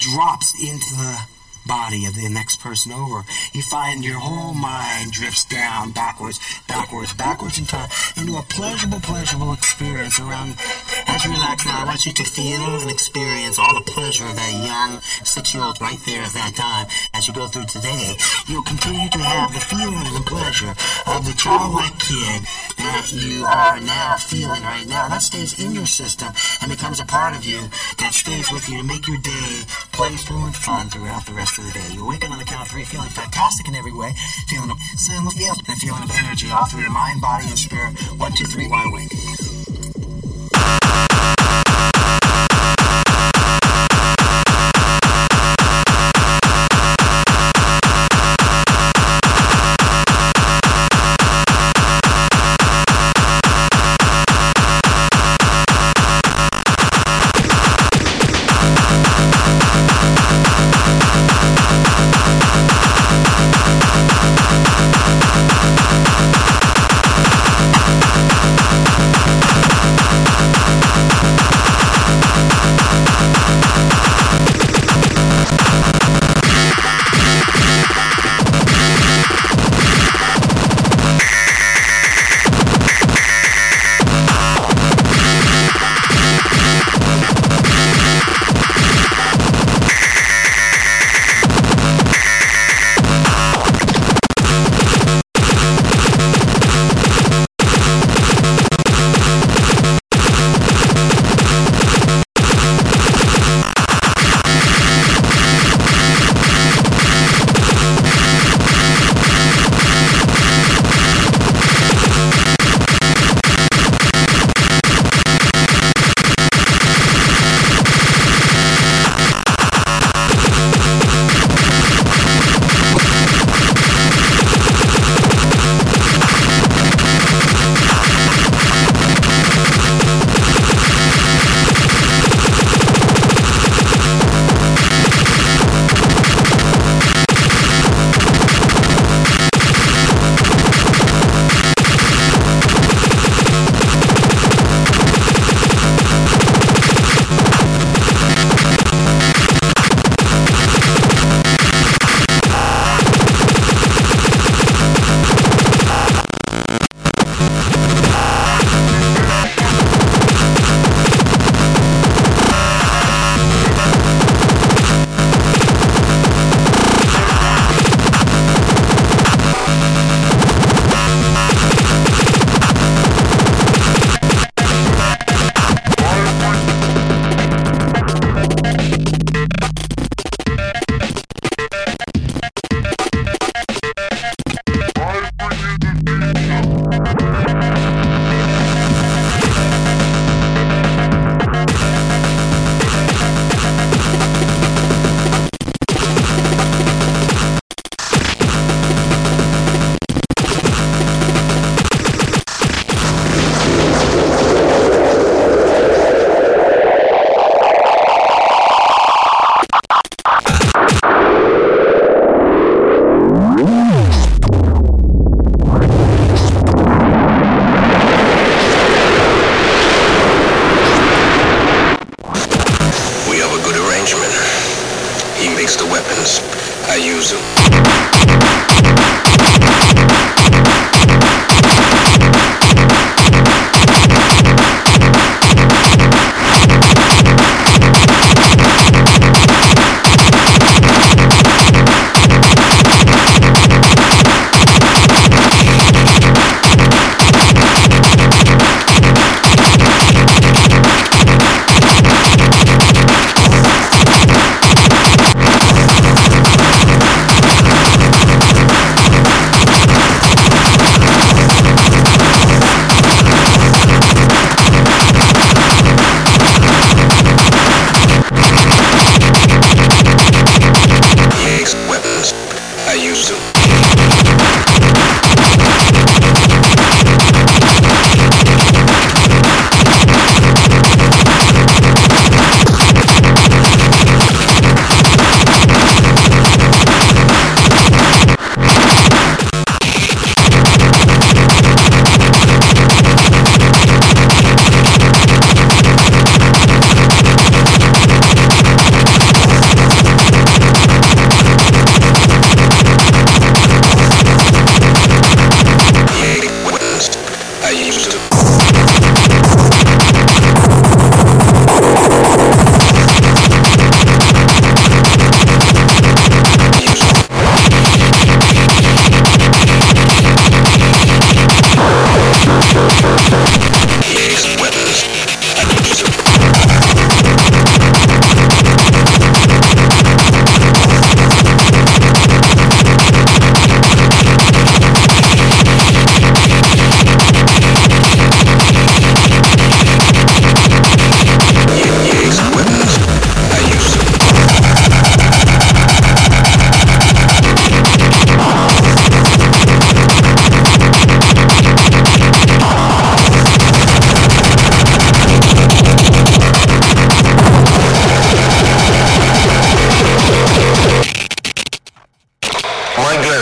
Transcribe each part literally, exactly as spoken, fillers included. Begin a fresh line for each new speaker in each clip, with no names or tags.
drops into the body of the next person over. You find your whole mind drifts down, backwards, backwards, backwards in time, into a pleasurable, pleasurable experience around. As you relax now, I want you to feel and experience all the pleasure of that young six-year-old right there at that time. As you go through today, you'll continue to have the feeling and the pleasure of the childlike kid that you are now feeling right now. That stays in your system and becomes a part of you that stays with you to make your day playful and fun throughout the rest of the day. You're waking on the count of three, feeling fantastic in every way, feeling a feeling of energy all through your mind, body, and spirit. One, two, three, wide awake.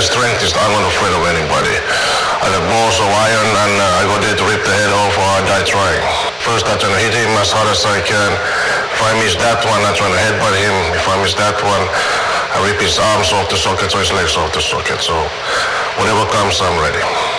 strength is I'm not afraid of anybody. I have balls of iron and uh, I go there to rip the head off or I die trying. First I try to hit him as hard as I can. If I miss that one, I try to headbutt him. If I miss that one, I rip his arms off the socket or his legs off the socket. So whatever comes, I'm ready.